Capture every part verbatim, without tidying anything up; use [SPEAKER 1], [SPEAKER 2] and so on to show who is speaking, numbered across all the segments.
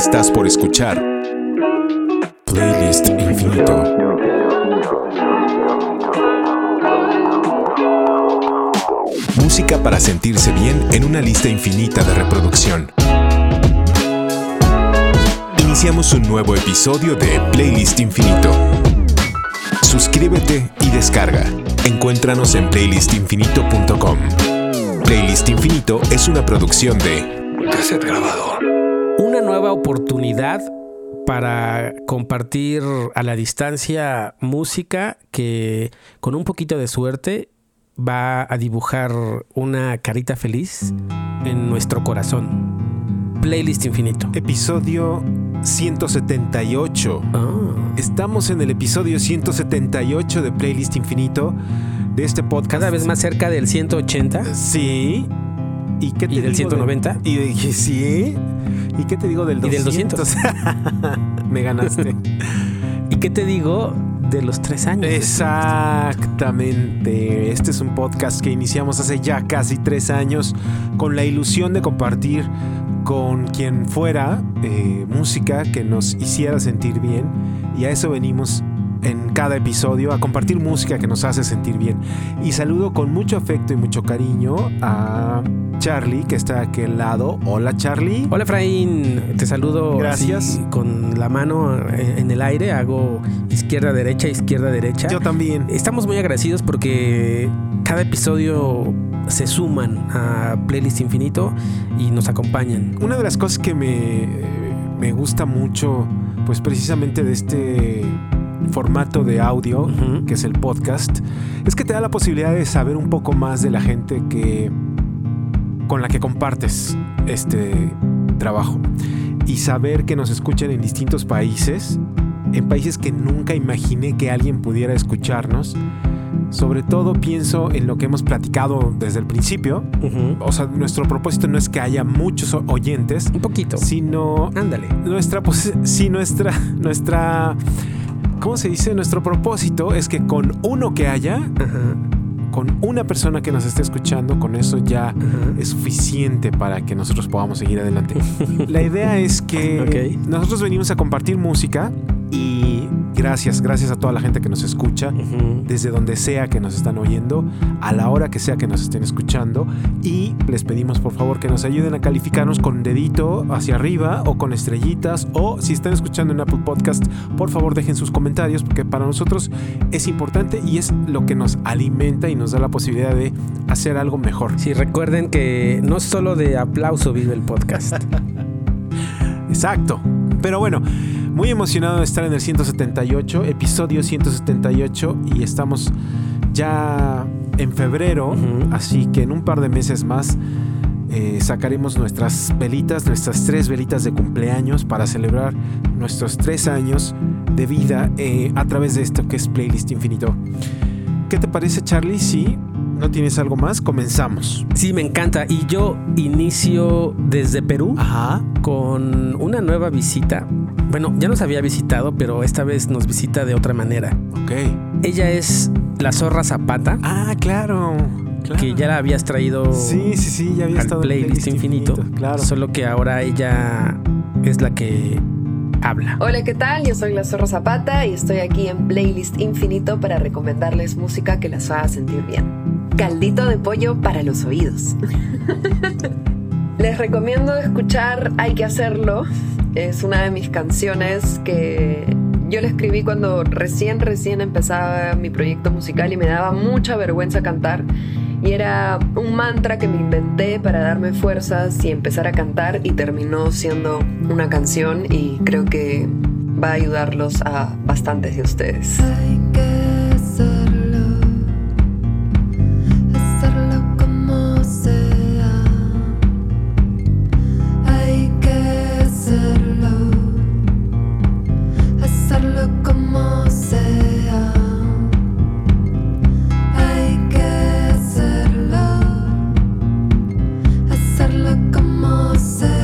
[SPEAKER 1] Estás por escuchar Playlist Infinito. Música para sentirse bien en una lista infinita de reproducción. Iniciamos un nuevo episodio de Playlist Infinito. Suscríbete y descarga. Encuéntranos en playlist infinito punto com. Playlist Infinito es una producción de Cassette Grabador.
[SPEAKER 2] Una nueva oportunidad para compartir a la distancia música que con un poquito de suerte va a dibujar una carita feliz en nuestro corazón. Playlist Infinito.
[SPEAKER 1] Episodio ciento setenta y ocho.
[SPEAKER 2] Oh.
[SPEAKER 1] Estamos en el episodio ciento setenta y ocho de Playlist Infinito de este podcast.
[SPEAKER 2] Cada vez más cerca del ciento ochenta.
[SPEAKER 1] Sí. ¿Y qué te
[SPEAKER 2] ¿Y del
[SPEAKER 1] digo
[SPEAKER 2] ciento noventa?
[SPEAKER 1] De, y de, sí. ¿Y qué te digo del doscientos?
[SPEAKER 2] ¿Y del doscientos?
[SPEAKER 1] Me ganaste.
[SPEAKER 2] ¿Y qué te digo de los tres años?
[SPEAKER 1] Exactamente. Este es un podcast que iniciamos hace ya casi tres años con la ilusión de compartir con quien fuera eh, música que nos hiciera sentir bien, y a eso venimos en cada episodio, a compartir música que nos hace sentir bien. Y saludo con mucho afecto y mucho cariño a Charlie, que está a aquel lado. Hola, Charlie.
[SPEAKER 2] Hola, Efraín. Te saludo.
[SPEAKER 1] Gracias.
[SPEAKER 2] Así, con la mano en el aire. Hago izquierda-derecha, izquierda-derecha.
[SPEAKER 1] Yo también.
[SPEAKER 2] Estamos muy agradecidos porque cada episodio se suman a Playlist Infinito y nos acompañan.
[SPEAKER 1] Una de las cosas que me, me gusta mucho, pues precisamente de este formato de audio, uh-huh, que es el podcast, es que te da la posibilidad de saber un poco más de la gente que con la que compartes este trabajo, y saber que nos escuchan en distintos países, en países que nunca imaginé que alguien pudiera escucharnos. Sobre todo pienso en lo que hemos platicado desde el principio. Uh-huh. O sea, nuestro propósito no es que haya muchos oyentes,
[SPEAKER 2] un poquito,
[SPEAKER 1] sino
[SPEAKER 2] ándale.
[SPEAKER 1] Nuestra, pues, sí, nuestra, nuestra, ¿cómo se dice? Nuestro propósito es que con uno que haya, uh-huh, con una persona que nos esté escuchando, con eso ya uh-huh, es suficiente para que nosotros podamos seguir adelante. La idea es que okay, nosotros venimos a compartir música. Y gracias, gracias a toda la gente que nos escucha, uh-huh, desde donde sea que nos están oyendo, a la hora que sea que nos estén escuchando. Y les pedimos por favor que nos ayuden a calificarnos con dedito hacia arriba o con estrellitas, o si están escuchando en Apple Podcast, por favor dejen sus comentarios, porque para nosotros es importante y es lo que nos alimenta y nos da la posibilidad de hacer algo mejor.
[SPEAKER 2] Sí, recuerden que no solo de aplauso vive el podcast.
[SPEAKER 1] Exacto. Pero bueno, muy emocionado de estar en el ciento setenta y ocho, episodio ciento setenta y ocho, y estamos ya en febrero, uh-huh, así que en un par de meses más eh, sacaremos nuestras velitas, nuestras tres velitas de cumpleaños para celebrar nuestros tres años de vida eh, a través de esto que es Playlist Infinito. ¿Qué te parece, Charlie? Si no tienes algo más, comenzamos.
[SPEAKER 2] Sí, me encanta. Y yo inicio desde Perú.
[SPEAKER 1] Ajá.
[SPEAKER 2] Con una nueva visita. Bueno, ya nos había visitado, pero esta vez nos visita de otra manera.
[SPEAKER 1] Ok.
[SPEAKER 2] Ella es la Zorra Zapata.
[SPEAKER 1] Ah, claro, claro.
[SPEAKER 2] Que ya la habías traído.
[SPEAKER 1] Sí, sí, sí, ya había estado en
[SPEAKER 2] Playlist, Playlist Infinito. Infinito.
[SPEAKER 1] Claro.
[SPEAKER 2] Solo que ahora ella es la que habla.
[SPEAKER 3] Hola, ¿qué tal? Yo soy la Zorra Zapata y estoy aquí en Playlist Infinito para recomendarles música que las haga sentir bien. Caldito de pollo para los oídos. Les recomiendo escuchar Hay que hacerlo. Es una de mis canciones que yo la escribí cuando recién, recién empezaba mi proyecto musical y me daba mucha vergüenza cantar. Y era un mantra que me inventé para darme fuerzas y empezar a cantar, y terminó siendo una canción, y creo que va a ayudarlos a bastantes de ustedes.
[SPEAKER 4] Hay que hacerlo, hacerlo como sea. Hay que hacerlo, hacerlo como sea. Hay que hacerlo, hacerlo como sea.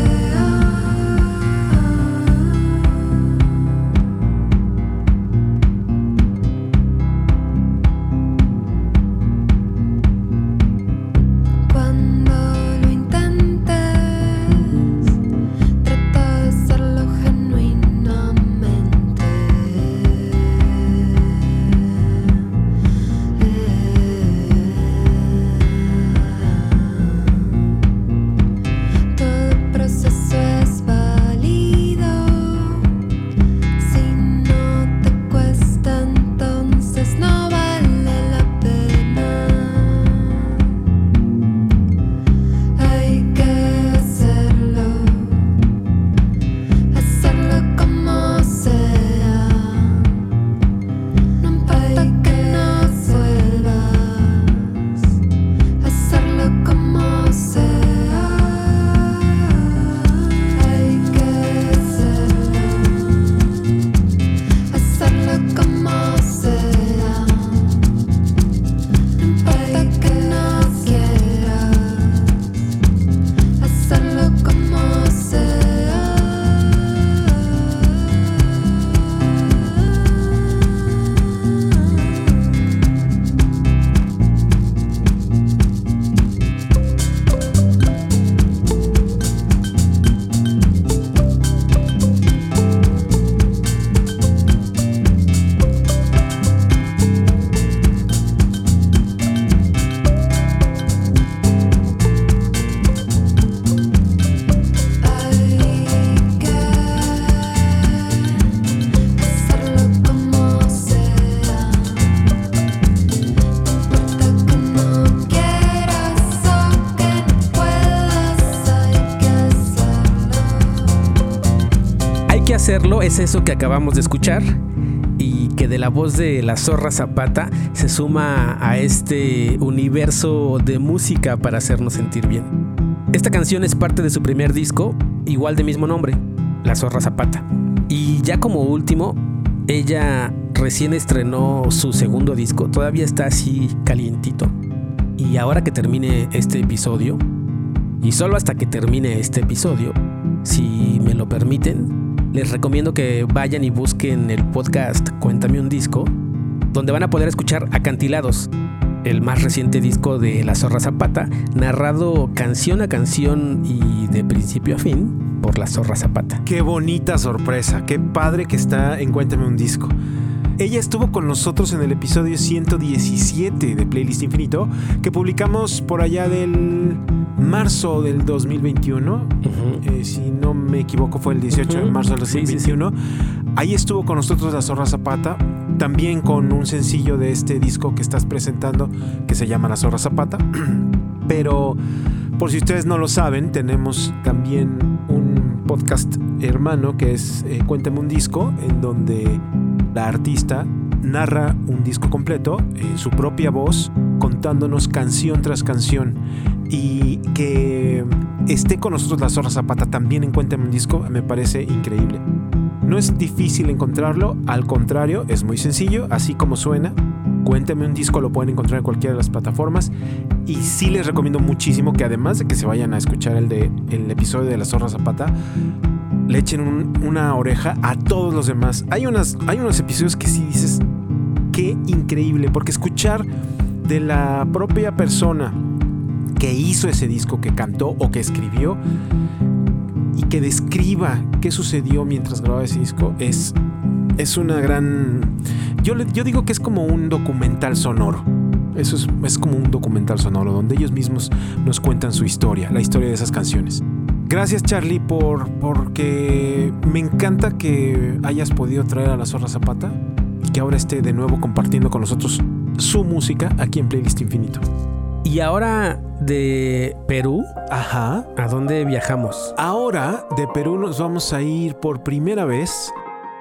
[SPEAKER 2] que hacerlo es eso que acabamos de escuchar y que de la voz de la Zorra Zapata se suma a este universo de música para hacernos sentir bien. Esta canción es parte de su primer disco, igual de mismo nombre, La Zorra Zapata. Y ya como último, ella recién estrenó su segundo disco, todavía está así calientito. Y ahora que termine este episodio, y solo hasta que termine este episodio, si me lo permiten, les recomiendo que vayan y busquen el podcast Cuéntame un Disco, donde van a poder escuchar Acantilados, el más reciente disco de La Zorra Zapata, narrado canción a canción y de principio a fin por La Zorra Zapata.
[SPEAKER 1] Qué bonita sorpresa, qué padre que está en Cuéntame un Disco. Ella estuvo con nosotros en el episodio ciento diecisiete de Playlist Infinito, que publicamos por allá del marzo del dos mil veintiuno. Uh-huh. Eh, si no me equivoco, fue el dieciocho uh-huh. de marzo del dos mil veintiuno. Sí, sí, sí. Ahí estuvo con nosotros La Zorra Zapata, también con un sencillo de este disco que estás presentando, que se llama La Zorra Zapata. Pero, por si ustedes no lo saben, tenemos también un podcast hermano que es eh, Cuéntame un Disco, en donde la artista narra un disco completo en su propia voz, contándonos canción tras canción. Y que esté con nosotros La Zorra Zapata también en Cuéntame un Disco me parece increíble. No es difícil encontrarlo, al contrario, es muy sencillo, así como suena. Cuéntame un Disco lo pueden encontrar en cualquiera de las plataformas. Y sí les recomiendo muchísimo que, además de que se vayan a escuchar el, de, el episodio de La Zorra Zapata, le echen un, una oreja a todos los demás. Hay, unas, hay unos episodios que sí dices, qué increíble, porque escuchar de la propia persona que hizo ese disco, que cantó o que escribió, y que describa qué sucedió mientras grababa ese disco, es, es una gran... Yo, yo digo que es como un documental sonoro. Eso es, es como un documental sonoro donde ellos mismos nos cuentan su historia, la historia de esas canciones. Gracias, Charlie, por porque me encanta que hayas podido traer a La Zorra Zapata y que ahora esté de nuevo compartiendo con nosotros su música aquí en Playlist Infinito.
[SPEAKER 2] Y ahora de Perú,
[SPEAKER 1] ajá,
[SPEAKER 2] ¿a dónde viajamos?
[SPEAKER 1] Ahora de Perú nos vamos a ir por primera vez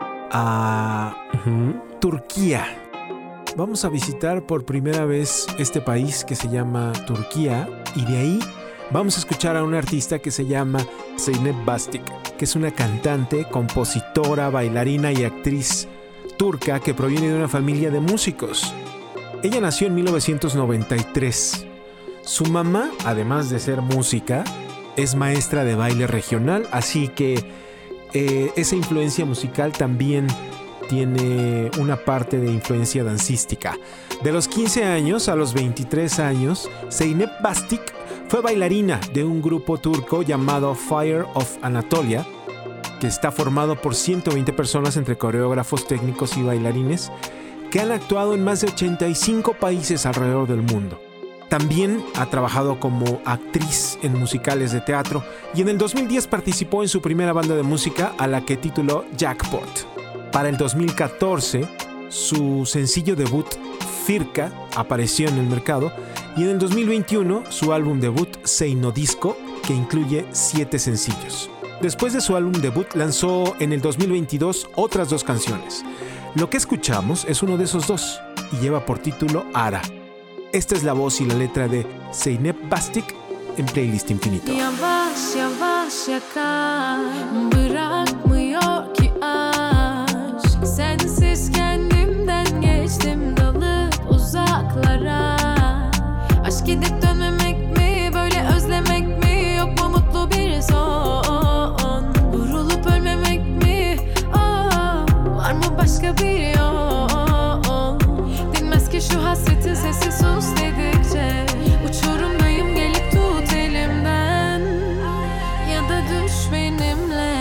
[SPEAKER 1] a uh-huh. Turquía. Vamos a visitar por primera vez este país que se llama Turquía, y de ahí vamos a escuchar a una artista que se llama Zeynep Bastık, que es una cantante, compositora, bailarina y actriz turca que proviene de una familia de músicos. Ella nació en mil novecientos noventa y tres. Su mamá, además de ser música, es maestra de baile regional, así que eh, esa influencia musical también tiene una parte de influencia dancística. De los quince años a los veintitrés años, Zeynep Bastık fue bailarina de un grupo turco llamado Fire of Anatolia, que está formado por ciento veinte personas entre coreógrafos, técnicos y bailarines, que han actuado en más de ochenta y cinco países alrededor del mundo. También ha trabajado como actriz en musicales de teatro y en el dos mil diez participó en su primera banda de música, a la que tituló Jackpot. Para el dos mil catorce, su sencillo debut, Firka, apareció en el mercado, y en el dos mil veintiuno su álbum debut, Zeynodisco, que incluye siete sencillos. Después de su álbum debut, lanzó en el dos mil veintidós otras dos canciones. Lo que escuchamos es uno de esos dos y lleva por título Ara. Esta es la voz y la letra de Zeynep Bastık en Playlist Infinito.
[SPEAKER 5] Yavaş yavaş yakar, bırakmıyor ki aşk. Sensiz kendimden geçtim, dalıp uzaklara. Aşk gidip dönmemek mi, böyle özlemek mi, yok mu mutlu bir son? Vurulup ölmemek mi, oh, var mı başka bir yol? Dinmez ki şu hasretin sesi, sus dedikçe. Uçurumdayım, gelip tut elimden, ya da düş benimle.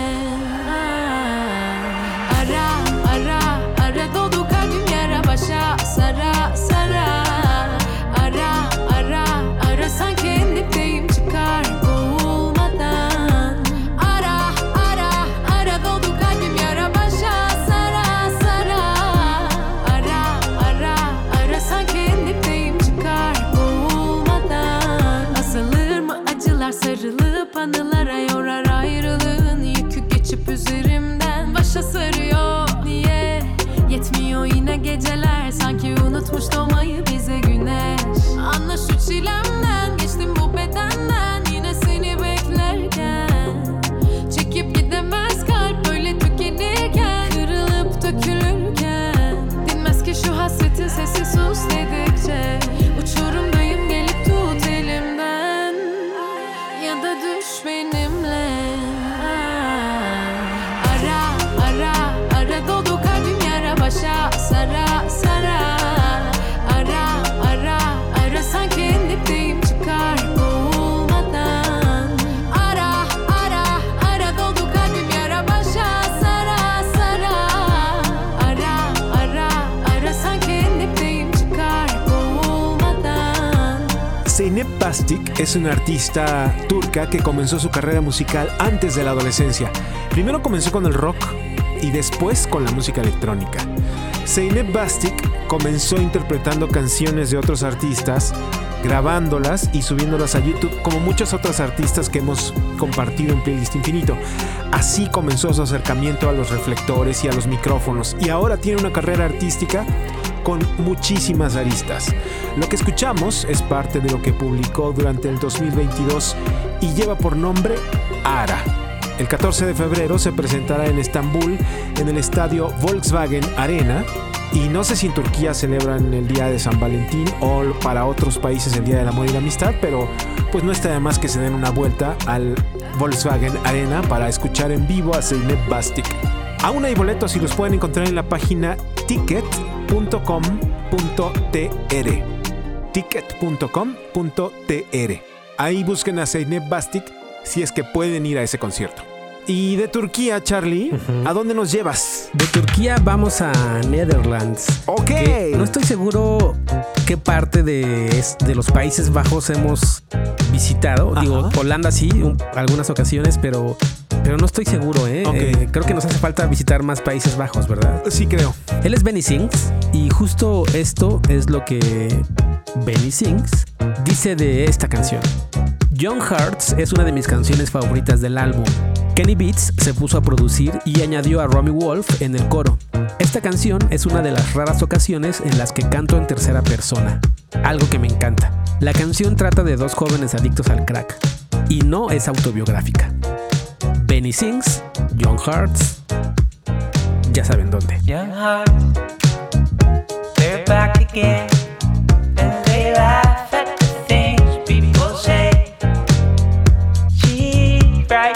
[SPEAKER 5] Ara ara ara, dolu kalbim yara başa sara sara. Ara ara ara, sanki en dipteyim, çıkar boğulmadan. Ara ara ara, dolu kalbim yara başa sara sara. Ara ara ara, sanki en dipteyim, çıkar boğulmadan. Azalır mı acılar, sarılıp anılara yorar ayrılığın yükü, geçip üzerimden. Baş
[SPEAKER 1] Bastic es una artista turca que comenzó su carrera musical antes de la adolescencia. Primero comenzó con el rock y después con la música electrónica. Zeynep Bastic comenzó interpretando canciones de otros artistas, grabándolas y subiéndolas a YouTube, como muchos otros artistas que hemos compartido en Playlist Infinito. Así comenzó su acercamiento a los reflectores y a los micrófonos, y ahora tiene una carrera artística con muchísimas aristas. Lo que escuchamos es parte de lo que publicó durante el dos mil veintidós y lleva por nombre Ara. El catorce de febrero se presentará en Estambul, en el estadio Volkswagen Arena. Y no sé si en Turquía celebran el día de San Valentín o para otros países el día del amor y la amistad, pero pues no está de más que se den una vuelta al Volkswagen Arena para escuchar en vivo a Zeynep Bastic. Aún hay boletos y los pueden encontrar en la página ticket punto com punto t r. ticket punto com punto t r. Ahí busquen a Zeynep Bastic si es que pueden ir a ese concierto. Y de Turquía, Charlie, uh-huh. ¿a dónde nos llevas?
[SPEAKER 2] De Turquía vamos a Netherlands.
[SPEAKER 1] Ok.
[SPEAKER 2] No estoy seguro qué parte de, de los Países Bajos hemos visitado. Ajá. Digo, Holanda sí, un, algunas ocasiones, pero, pero no estoy seguro, ¿eh?
[SPEAKER 1] Okay.
[SPEAKER 2] eh. Creo que nos hace falta visitar más Países Bajos, ¿verdad?
[SPEAKER 1] Sí, creo.
[SPEAKER 2] Él es Benny Sings y justo esto es lo que Benny Sings dice de esta canción. Young Hearts es una de mis canciones favoritas del álbum. Kenny Beats se puso a producir y añadió a Romy Wolf en el coro. Esta canción es una de las raras ocasiones en las que canto en tercera persona, algo que me encanta. La canción trata de dos jóvenes adictos al crack y no es autobiográfica. Benny Sings, Young Hearts, ya saben dónde.
[SPEAKER 6] Young hearts, they're back again, and they laugh at the things people say. She's right.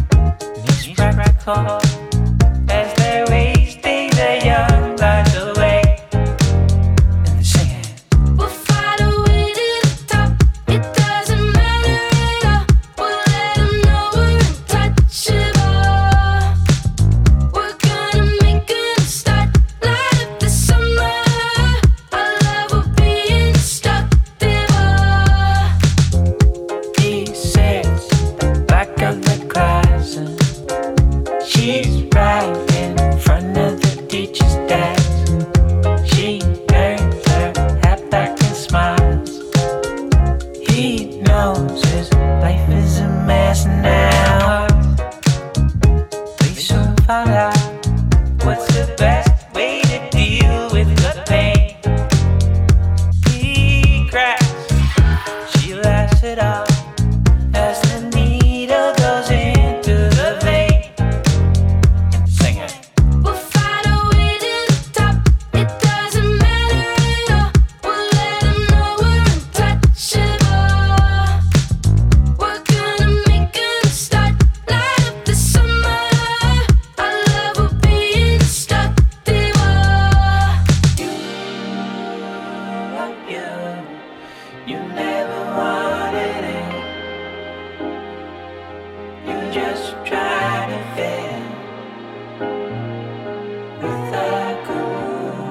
[SPEAKER 6] As they're wasting their young lives away, and they're singing.
[SPEAKER 5] We'll fight our way to the top. It doesn't matter at all. We'll let them know we're untouchable. We're gonna make a start. Light up the summer. Our love will be indestructible.
[SPEAKER 6] He sits back of the class and she's right in front of the teacher's desk. She turns her head back and smiles. He knows his life is a mess now. We soon found out what's the best way to deal with the pain. He cracks, she laughs it off as the needle goes into the vein.
[SPEAKER 5] We'll fight our way to the top. It doesn't matter at all. We'll let them know we're untouchable. We're gonna make a start. Light up the summer. Our love will be indestructible.
[SPEAKER 6] You, you, you never wanted it. You just try to fit in with the cool.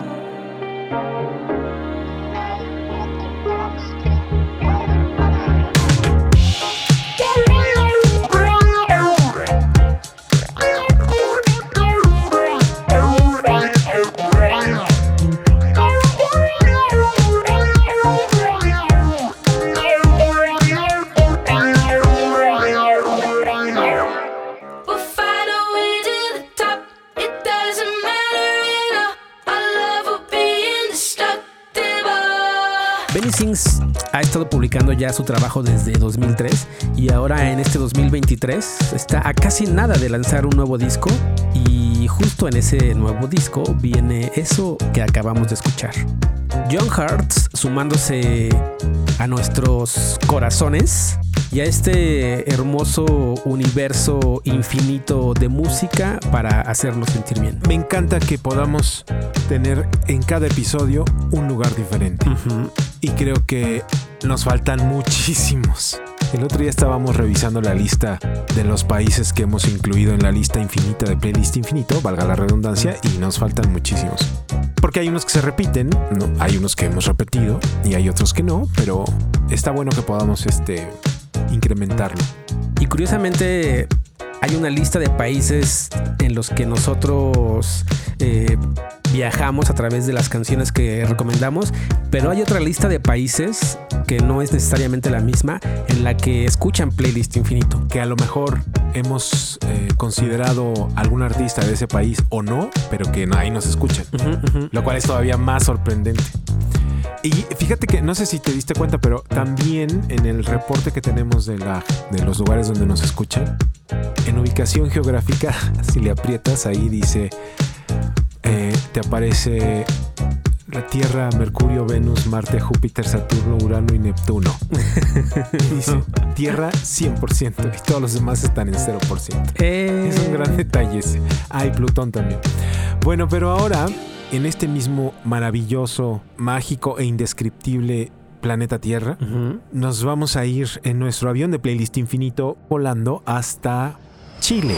[SPEAKER 5] We'll fight our way to the top. It doesn't matter at all. Our love will be indestructible.
[SPEAKER 2] Benny Sings ha estado publicando ya su trabajo desde dos mil tres y ahora en este dos mil veintitrés está a casi nada de lanzar un nuevo disco, y justo en ese nuevo disco viene eso que acabamos de escuchar. Young Hearts sumándose a nuestros corazones y a este hermoso universo infinito de música para hacernos sentir bien.
[SPEAKER 1] Me encanta que podamos tener en cada episodio un lugar diferente.
[SPEAKER 2] Uh-huh.
[SPEAKER 1] Y creo que nos faltan muchísimos. El otro día estábamos revisando la lista de los países que hemos incluido en la lista infinita de Playlist Infinito, valga la redundancia, y nos faltan muchísimos. Porque hay unos que se repiten, ¿no? Hay unos que hemos repetido y hay otros que no, pero está bueno que podamos este, incrementarlo.
[SPEAKER 2] Y curiosamente hay una lista de países en los que nosotros eh, viajamos a través de las canciones que recomendamos, pero hay otra lista de países que no es necesariamente la misma, en la que escuchan Playlist Infinito.
[SPEAKER 1] Que a lo mejor hemos eh, considerado algún artista de ese país o no, pero que ahí nos escuchan,
[SPEAKER 2] Uh-huh, uh-huh.
[SPEAKER 1] lo cual es todavía más sorprendente. Y fíjate que no sé si te diste cuenta, pero también en el reporte que tenemos de, la, de los lugares donde nos escuchan, en ubicación geográfica, si le aprietas, ahí dice, eh, te aparece la Tierra, Mercurio, Venus, Marte, Júpiter, Saturno, Urano y Neptuno. Y dice Tierra cien por ciento y todos los demás están en cero por ciento.
[SPEAKER 2] Eh...
[SPEAKER 1] Es un gran detalle ese. Ah, y Plutón también. Bueno, pero ahora, en este mismo maravilloso, mágico e indescriptible planeta Tierra,
[SPEAKER 2] Uh-huh.
[SPEAKER 1] nos vamos a ir en nuestro avión de Playlist Infinito volando hasta Chile.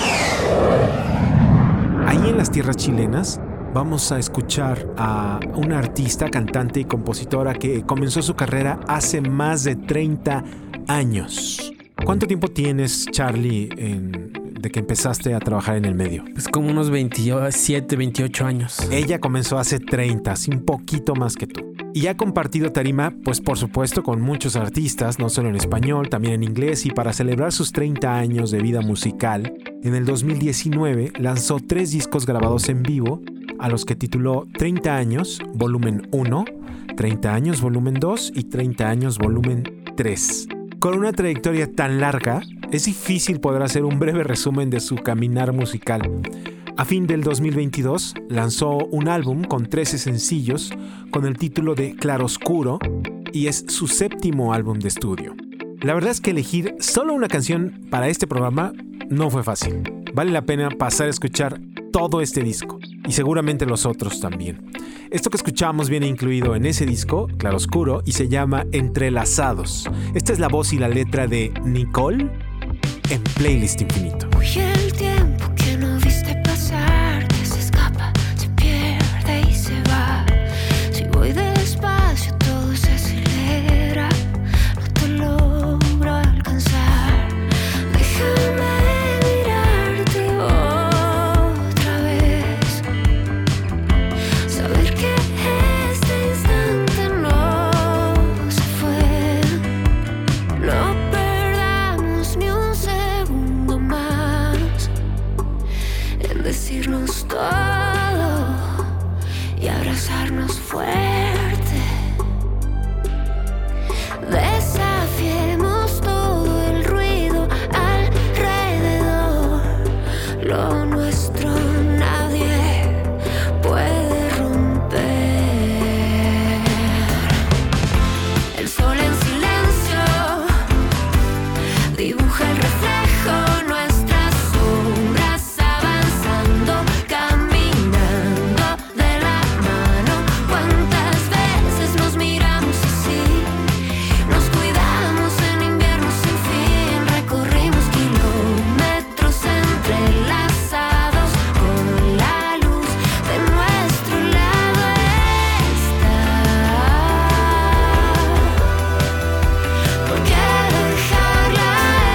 [SPEAKER 1] Ahí en las tierras chilenas vamos a escuchar a una artista, cantante y compositora que comenzó su carrera hace más de treinta años. ¿Cuánto tiempo tienes, Charlie, en, de que empezaste a trabajar en el medio?
[SPEAKER 2] Pues como unos veintisiete, veintiocho años.
[SPEAKER 1] Ella comenzó hace treinta, así un poquito más que tú. Y ha compartido tarima, pues por supuesto, con muchos artistas, no solo en español, también en inglés. Y para celebrar sus treinta años de vida musical, en el dos mil diecinueve lanzó tres discos grabados en vivo, a los que tituló treinta años, volumen uno, treinta años, volumen dos y treinta años, volumen tres. Con una trayectoria tan larga, es difícil poder hacer un breve resumen de su caminar musical. A fin del dos mil veintidós lanzó un álbum con trece sencillos con el título de Claroscuro y es su séptimo álbum de estudio. La verdad es que elegir solo una canción para este programa no fue fácil. Vale la pena pasar a escuchar todo este disco y seguramente los otros también. Esto que escuchamos viene incluido en ese disco, Claroscuro, y se llama Entrelazados. Esta es la voz y la letra de Nicole en Playlist Infinito.
[SPEAKER 5] Huye el tiempo que no viste pasar, que se escapa, se pierde y se va. Si voy despacio todo se acelera, no te logro alcanzar. Déjame mirarte otra vez, saber que este instante no se fue. No perdamos ni un segundo más en decirnos todo y abrazarnos fuerte. Desafiemos todo el ruido alrededor. Lo nuestro nadie puede romper. El sol en silencio dibuja el reflejo, nuestras sombras avanzando, caminando de la mano. ¿Cuántas veces nos miramos así? Nos cuidamos en invierno sin fin. Recorrimos kilómetros entrelazados con la luz de nuestro lado está. ¿Por qué dejarla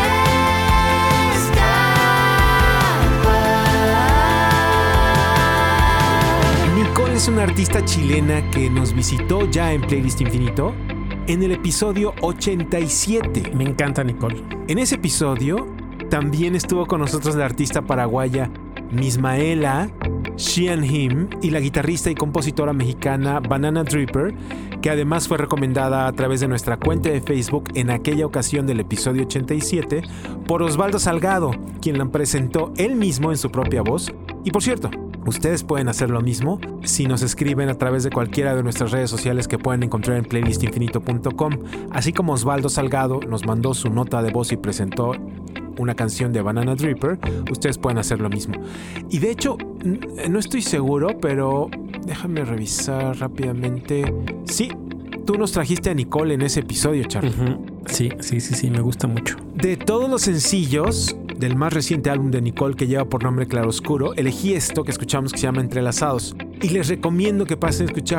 [SPEAKER 5] escapar?
[SPEAKER 1] Nicole es una artista chilena que nos visitó ya en Playlist Infinito en el episodio ochenta y siete.
[SPEAKER 2] Me encanta Nicole.
[SPEAKER 1] En ese episodio también estuvo con nosotros la artista paraguaya Mismaela, She and Him, y la guitarrista y compositora mexicana Banana Dripper, que además fue recomendada a través de nuestra cuenta de Facebook en aquella ocasión del episodio ochenta y siete por Osvaldo Salgado, quien la presentó él mismo en su propia voz. Y por cierto, ustedes pueden hacer lo mismo si nos escriben a través de cualquiera de nuestras redes sociales que pueden encontrar en playlist infinito punto com. Así como Osvaldo Salgado nos mandó su nota de voz y presentó una canción de Banana Dripper, ustedes pueden hacer lo mismo. Y de hecho, n- no estoy seguro, pero déjame revisar rápidamente. Sí, tú nos trajiste a Nicole en ese episodio, Charlie.
[SPEAKER 2] Uh-huh. Sí, sí, sí, sí, me gusta mucho.
[SPEAKER 1] De todos los sencillos del más reciente álbum de Nicole, que lleva por nombre Claroscuro, elegí esto que escuchamos que se llama Entrelazados. Y les recomiendo que pasen a escuchar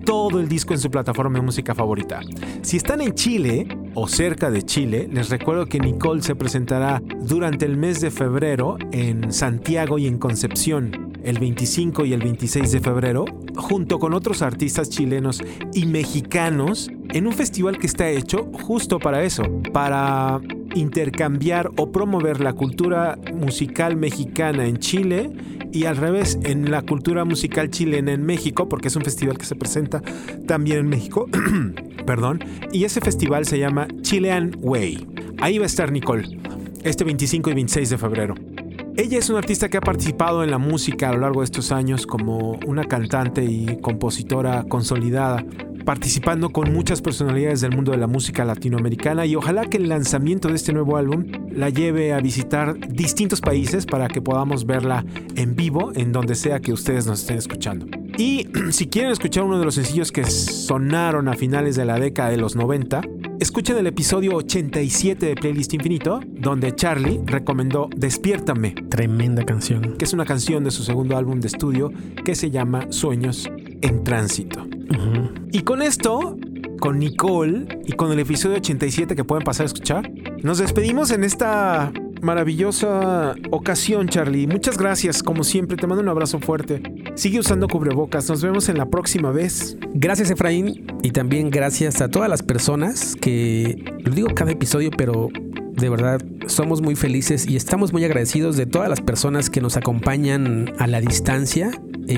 [SPEAKER 1] todo el disco en su plataforma de música favorita. Si están en Chile o cerca de Chile, les recuerdo que Nicole se presentará durante el mes de febrero en Santiago y en Concepción, el veinticinco y el veintiséis de febrero, junto con otros artistas chilenos y mexicanos, en un festival que está hecho justo para eso, para intercambiar o promover la cultura musical mexicana en Chile y al revés, en la cultura musical chilena en México, porque es un festival que se presenta también en México. Perdón. Y ese festival se llama Chilean Way. Ahí va a estar Nicole, este veinticinco y veintiséis de febrero. Ella es una artista que ha participado en la música a lo largo de estos años como una cantante y compositora consolidada, participando con muchas personalidades del mundo de la música latinoamericana, y ojalá que el lanzamiento de este nuevo álbum la lleve a visitar distintos países para que podamos verla en vivo en donde sea que ustedes nos estén escuchando. Y si quieren escuchar uno de los sencillos que sonaron a finales de la década de los noventa, escuchen el episodio ochenta y siete de Playlist Infinito, donde Charlie recomendó Despiértame.
[SPEAKER 2] Tremenda canción.
[SPEAKER 1] Que es una canción de su segundo álbum de estudio que se llama Sueños en Tránsito. Uh-huh. Y con esto, con Nicole y con el episodio ochenta y siete que pueden pasar a escuchar, nos despedimos en esta maravillosa ocasión, Charlie. Muchas gracias, como siempre. Te mando un abrazo fuerte. Sigue usando cubrebocas. Nos vemos en la próxima vez.
[SPEAKER 2] Gracias, Efraín. Y también gracias a todas las personas que, lo digo cada episodio, pero de verdad somos muy felices y estamos muy agradecidos de todas las personas que nos acompañan a la distancia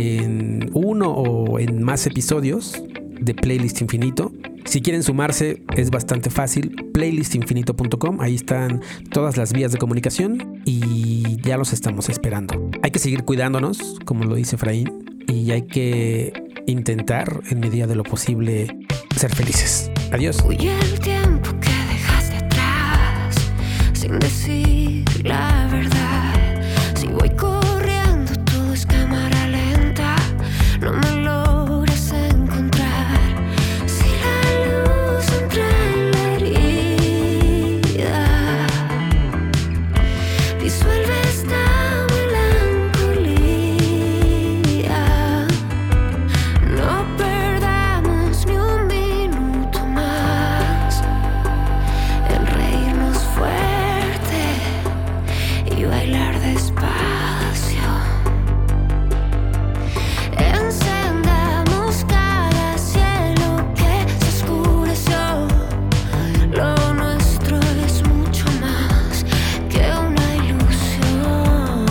[SPEAKER 2] en uno o en más episodios de Playlist Infinito. Si quieren sumarse, es bastante fácil. playlist infinito punto com, ahí están todas las vías de comunicación y ya los estamos esperando. Hay que seguir cuidándonos, como lo dice Efraín, y hay que intentar, en medida de lo posible, ser felices. Adiós.
[SPEAKER 5] Huye el tiempo que dejaste atrás, sin decir la verdad. Si voy corriendo, todo es cámara lenta, no me logras encontrar. Si la luz entra en la herida, disuelve esta melancolía. No perdamos ni un minuto más en reírnos fuerte y bailar despacio. Encendamos cada cielo que se oscureció. Lo nuestro es mucho más que una ilusión.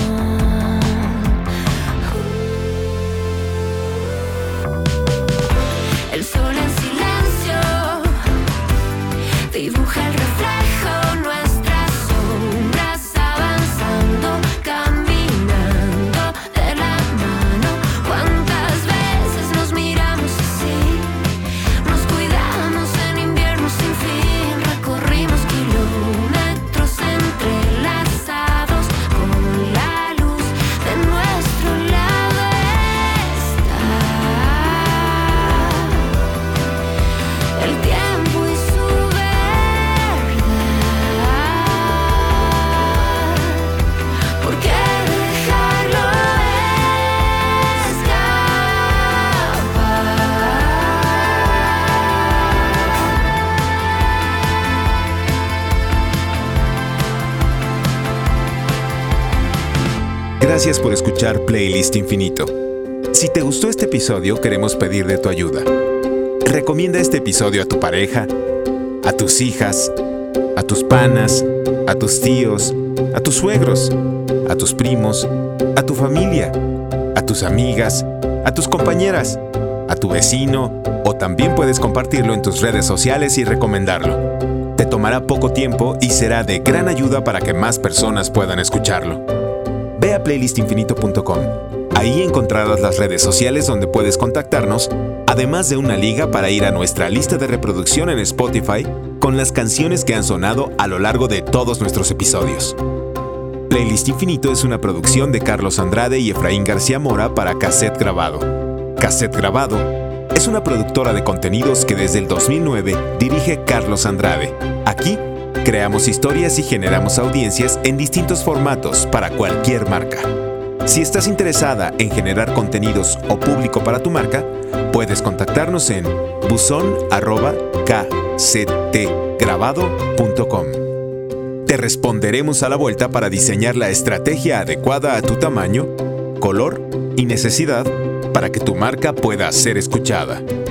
[SPEAKER 5] El sol en silencio dibuja el reflejo, nuestras sombras avanzando, caminando de la mano. ¿Cuántas veces nos miramos así? Nos cuidamos en invierno sin fin, recorrimos kilómetros entrelazados con la luz de nuestro lado está el tiempo y su verdad. ¿Por qué dejarlo
[SPEAKER 7] Gracias por escuchar Playlist Infinito. Si te gustó este episodio, queremos pedirle tu ayuda. Recomienda este episodio a tu pareja, a tus hijas, a tus panas, a tus tíos, a tus suegros, a tus primos, a tu familia, a tus amigas, a tus compañeras, a tu vecino, o también puedes compartirlo en tus redes sociales y recomendarlo. Te tomará poco tiempo y será de gran ayuda para que más personas puedan escucharlo. Ve a playlist infinito punto com. Ahí encontrarás las redes sociales donde puedes contactarnos, además de una liga para ir a nuestra lista de reproducción en Spotify con las canciones que han sonado a lo largo de todos nuestros episodios. Playlist Infinito es una producción de Carlos Andrade y Efraín García Mora para Cassette Grabado. Cassette Grabado es una productora de contenidos que desde el dos mil nueve dirige Carlos Andrade. Aquí creamos historias y generamos audiencias en distintos formatos para cualquier marca. Si estás interesada en generar contenidos o público para tu marca, puedes contactarnos en buzón arroba k c t grabado punto com. Te responderemos a la vuelta para diseñar la estrategia adecuada a tu tamaño, color y necesidad para que tu marca pueda ser escuchada.